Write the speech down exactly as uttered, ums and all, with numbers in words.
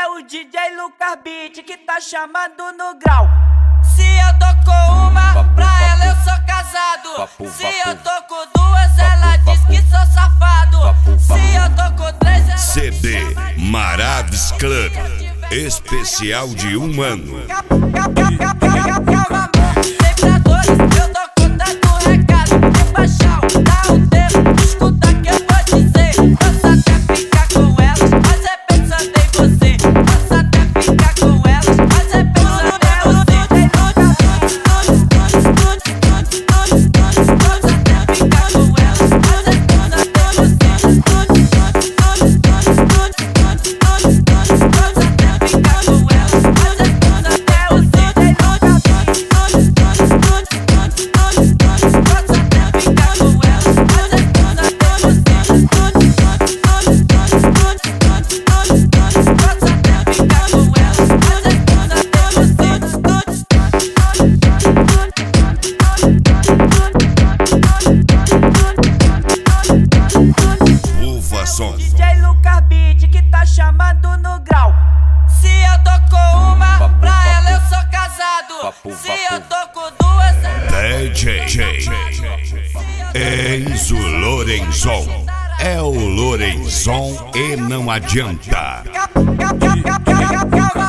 o D J Lucas Beat que tá chamando no grau. Se eu tô com uma, papo, pra papo. Ela eu sou casado. Papo, Se papo. eu tô com duas, papo, ela papo. diz que sou safado. Papo, Se eu tô com três, ela C D Maravis Club especial de um ano. D J Lucas Beat que tá chamando no grau. Se eu tô com uma, papo, pra papo. ela eu sou casado. Papo, Se papo. eu tô com duas, D J Enzo Lorenzon. É o Lorenzon e não adianta.